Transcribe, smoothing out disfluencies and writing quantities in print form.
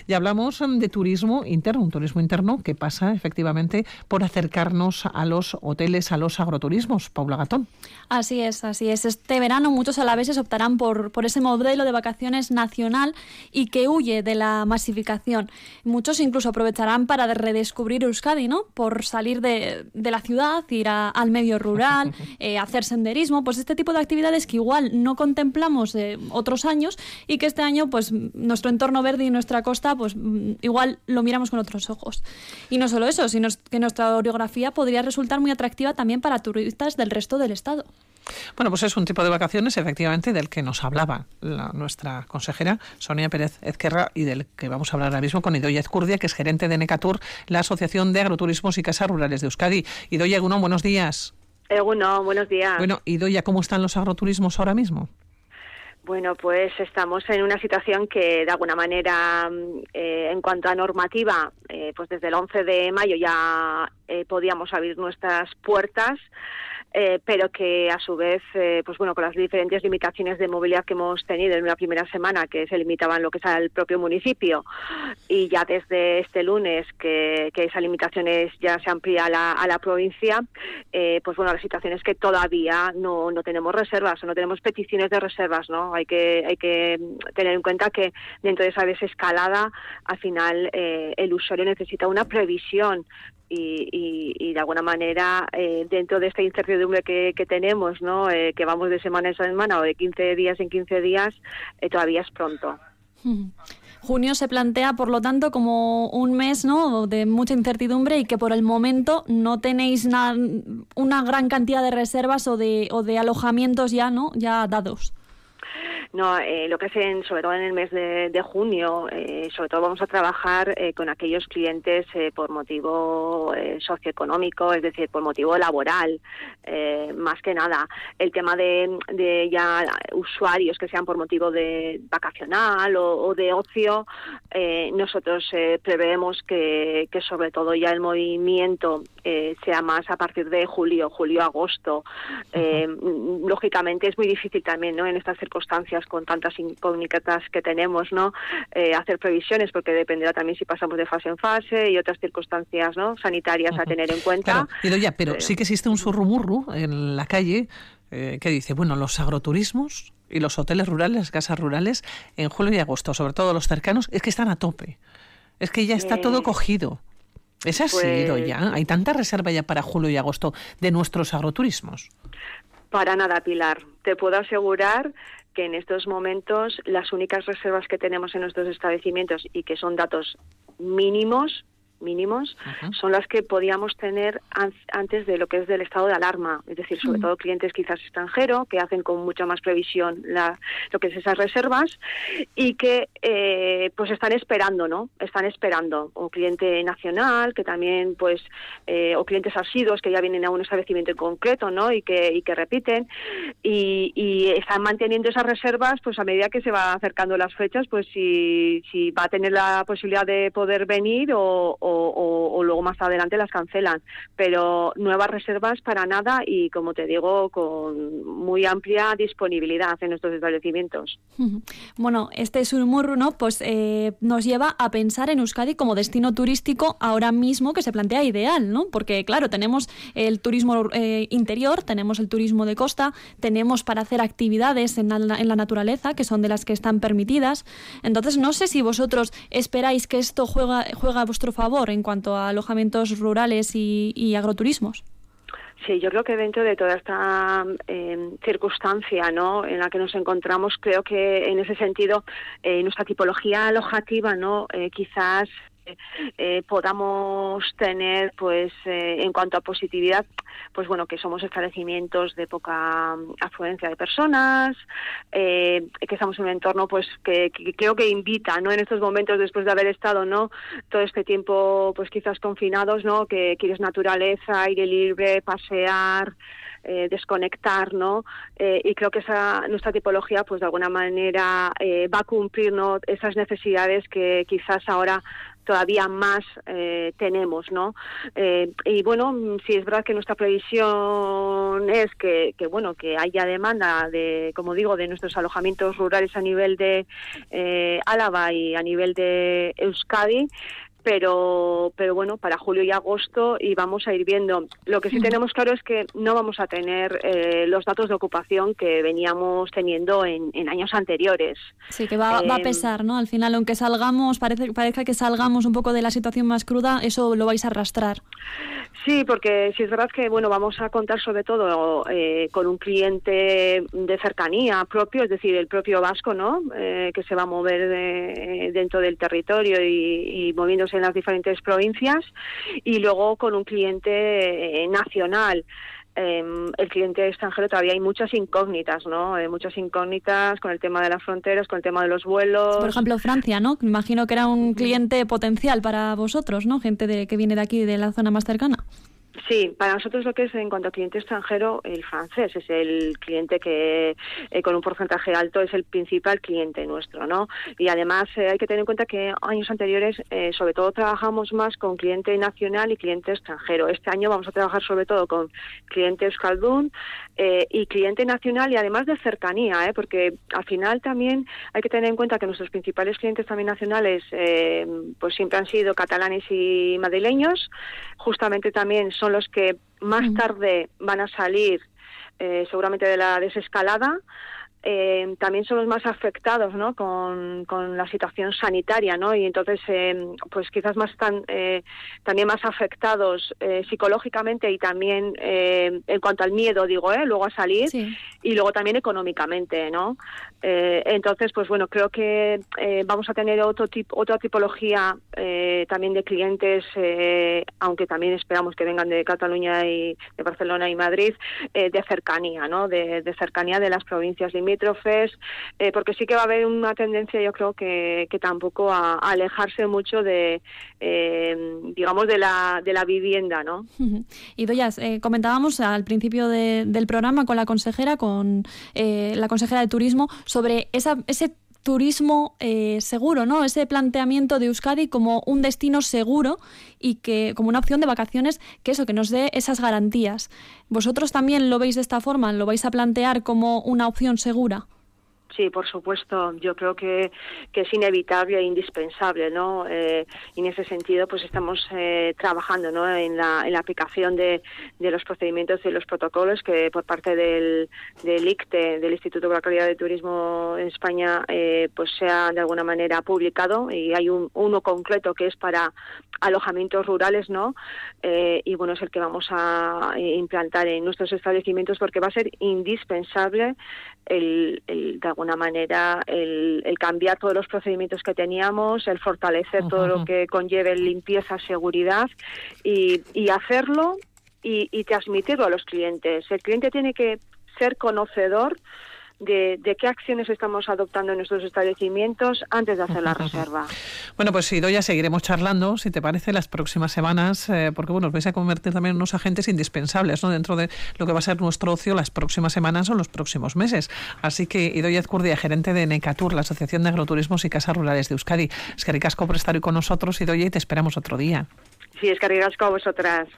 Y hablamos de turismo interno, un turismo interno que pasa efectivamente por acercarnos a los hoteles, a los agroturismos. Paula Gatón. Así es. Este verano muchos alaveses optarán por ese modelo de vacaciones nacional y que huye de la masificación. Muchos incluso aprovecharán para redescubrir Euskadi, ¿no? Por salir de la ciudad, ir al medio rural, hacer senderismo, pues este tipo de actividades que igual no contemplamos otros años y que este año pues nuestro entorno verde y nuestra costa pues igual lo miramos con otros ojos. Y no solo eso, sino que nuestra orografía podría resultar muy atractiva también para turistas del resto del estado. Bueno, pues es un tipo de vacaciones, efectivamente, del que nos hablaba nuestra consejera Sonia Pérez Ezquerra y del que vamos a hablar ahora mismo con Idoia Ezcurdia, que es gerente de Necatur, la Asociación de Agroturismos y Casas Rurales de Euskadi. Idoia, Egunon, buenos días. Egunon, buenos días. Bueno, Idoia, ¿cómo están los agroturismos ahora mismo? Bueno, pues estamos en una situación que de alguna manera, en cuanto a normativa, pues desde el 11 de mayo ya podíamos abrir nuestras puertas, pero que a su vez, pues bueno, con las diferentes limitaciones de movilidad que hemos tenido en una primera semana, que se limitaban lo que es al propio municipio, y ya desde este lunes que esas limitaciones ya se amplía a la provincia, pues bueno, la situación es que todavía no tenemos reservas o no tenemos peticiones de reservas, ¿no? Hay que tener en cuenta que dentro de esa desescalada, al final el usuario necesita una previsión. Y de alguna manera, dentro de esta incertidumbre que tenemos, ¿no? Que vamos de semana en semana o de 15 días en 15 días, todavía es pronto. Junio se plantea, por lo tanto, como un mes, ¿no?, de mucha incertidumbre y que por el momento no tenéis una gran cantidad de reservas o de alojamientos ya, ¿no?, ya dados. No, lo que es sobre todo en el mes de junio, sobre todo vamos a trabajar con aquellos clientes por motivo socioeconómico, es decir, por motivo laboral, más que nada. El tema de ya usuarios que sean por motivo de vacacional o de ocio, nosotros preveemos que sobre todo ya el movimiento sea más a partir de julio-agosto. Lógicamente es muy difícil también, ¿no?, en estas circunstancias con tantas incógnitas que tenemos, ¿no?, hacer previsiones, porque dependerá también si pasamos de fase en fase y otras circunstancias, ¿no?, sanitarias a tener en cuenta. Claro, pero sí que existe un surrumurru en la calle que dice, bueno, los agroturismos y los hoteles rurales, las casas rurales, en julio y agosto, sobre todo los cercanos, es que están a tope. Es que ya está todo cogido. ¿Es así, Idoia? ¿Hay tanta reserva ya para julio y agosto de nuestros agroturismos? Para nada, Pilar. Te puedo asegurar que en estos momentos las únicas reservas que tenemos en nuestros establecimientos y que son datos mínimos, son las que podíamos tener antes de lo que es del estado de alarma, es decir, sobre todo clientes quizás extranjeros que hacen con mucha más previsión lo que es esas reservas y que pues están esperando, ¿no? Están esperando, o cliente nacional que también pues o clientes asiduos que ya vienen a un establecimiento en concreto, ¿no?, y que repiten y están manteniendo esas reservas pues a medida que se va acercando las fechas, pues si va a tener la posibilidad de poder venir o luego más adelante las cancelan, pero nuevas reservas para nada y, como te digo, con muy amplia disponibilidad en nuestros establecimientos. Bueno, este surmurru, ¿no?, pues nos lleva a pensar en Euskadi como destino turístico ahora mismo que se plantea ideal, ¿no?, porque claro, tenemos el turismo interior, tenemos el turismo de costa, tenemos para hacer actividades en la naturaleza, que son de las que están permitidas. Entonces, no sé si vosotros esperáis que esto juega a vuestro favor en cuanto a alojamientos rurales y agroturismos. Sí, yo creo que dentro de toda esta circunstancia, ¿no?, en la que nos encontramos, creo que en ese sentido nuestra tipología alojativa, ¿no?, quizás podamos tener, pues en cuanto a positividad, pues bueno, que somos establecimientos de poca afluencia de personas, que estamos en un entorno pues que creo que invita, ¿no?, en estos momentos después de haber estado, ¿no?, todo este tiempo pues quizás confinados, ¿no?, que quieres naturaleza, aire libre, pasear, desconectar, ¿no? Y creo que nuestra tipología pues de alguna manera va a cumplir, ¿no?, esas necesidades que quizás ahora todavía más tenemos, ¿no? Y bueno, sí es verdad que nuestra previsión es que haya demanda de, como digo, de nuestros alojamientos rurales a nivel de Álava y a nivel de Euskadi, pero bueno, para julio y agosto y vamos a ir viendo. Lo que sí tenemos claro es que no vamos a tener los datos de ocupación que veníamos teniendo en años anteriores. Sí, que va a pesar, ¿no? Al final, aunque salgamos, parezca que salgamos un poco de la situación más cruda, eso lo vais a arrastrar. Sí, porque sí es verdad que vamos a contar sobre todo con un cliente de cercanía propio, es decir, el propio vasco, ¿no? Que se va a mover dentro del territorio y moviéndose en las diferentes provincias, y luego con un cliente nacional. El cliente extranjero todavía hay muchas incógnitas, ¿no? Muchas incógnitas con el tema de las fronteras, con el tema de los vuelos. Por ejemplo, Francia, ¿no? Me imagino que era un cliente potencial para vosotros, ¿no? Gente que viene de aquí, de la zona más cercana. Sí, para nosotros lo que es en cuanto a cliente extranjero, el francés es el cliente que con un porcentaje alto es el principal cliente nuestro, ¿no? Y además hay que tener en cuenta que años anteriores sobre todo trabajamos más con cliente nacional y cliente extranjero. Este año vamos a trabajar sobre todo con cliente euskaldun y cliente nacional, y además de cercanía, porque al final también hay que tener en cuenta que nuestros principales clientes también nacionales pues siempre han sido catalanes y madrileños. Justamente también son los que más tarde van a salir seguramente de la desescalada. También son los más afectados, ¿no? con la situación sanitaria, ¿no? Y entonces pues quizás más están también más afectados psicológicamente y también en cuanto al miedo, digo, luego a salir, sí. Y luego también económicamente, ¿no? Entonces, pues bueno, creo que vamos a tener otra tipología también de clientes, aunque también esperamos que vengan de Cataluña y de Barcelona y Madrid, de cercanía, ¿no? De cercanía de las provincias limítrofes, porque sí que va a haber una tendencia, yo creo que tampoco a alejarse mucho de, digamos, de la vivienda, ¿no? Y Doyas, comentábamos al principio del programa con la consejera, con la consejera de Turismo, sobre ese turismo seguro, ¿no? Ese planteamiento de Euskadi como un destino seguro y que como una opción de vacaciones que nos dé esas garantías. ¿Vosotros también lo veis de esta forma? ¿Lo vais a plantear como una opción segura? Sí, por supuesto. Yo creo que es inevitable e indispensable, ¿no? Y en ese sentido, pues estamos trabajando, ¿no? en la aplicación de los procedimientos y los protocolos que por parte del ICTE, del Instituto de la Calidad de Turismo en España, pues se ha de alguna manera publicado, y hay uno concreto que es para alojamientos rurales, ¿no? Y bueno, es el que vamos a implantar en nuestros establecimientos, porque va a ser indispensable de alguna manera el cambiar todos los procedimientos que teníamos, el fortalecer todo lo que conlleve limpieza, seguridad, y hacerlo y transmitirlo a los clientes. El cliente tiene que ser conocedor de qué acciones estamos adoptando en nuestros establecimientos antes de hacer la reserva. Bueno, pues Idoia, seguiremos charlando, si te parece, las próximas semanas, porque bueno, os vais a convertir también en unos agentes indispensables, ¿no? Dentro de lo que va a ser nuestro ocio las próximas semanas o los próximos meses. Así que Idoia Ezcurdia, gerente de Necatur, la Asociación de Agroturismos y Casas Rurales de Euskadi. Eskerrik asko por estar hoy con nosotros, Idoia, y te esperamos otro día. Sí, eskerrik asko a vosotras.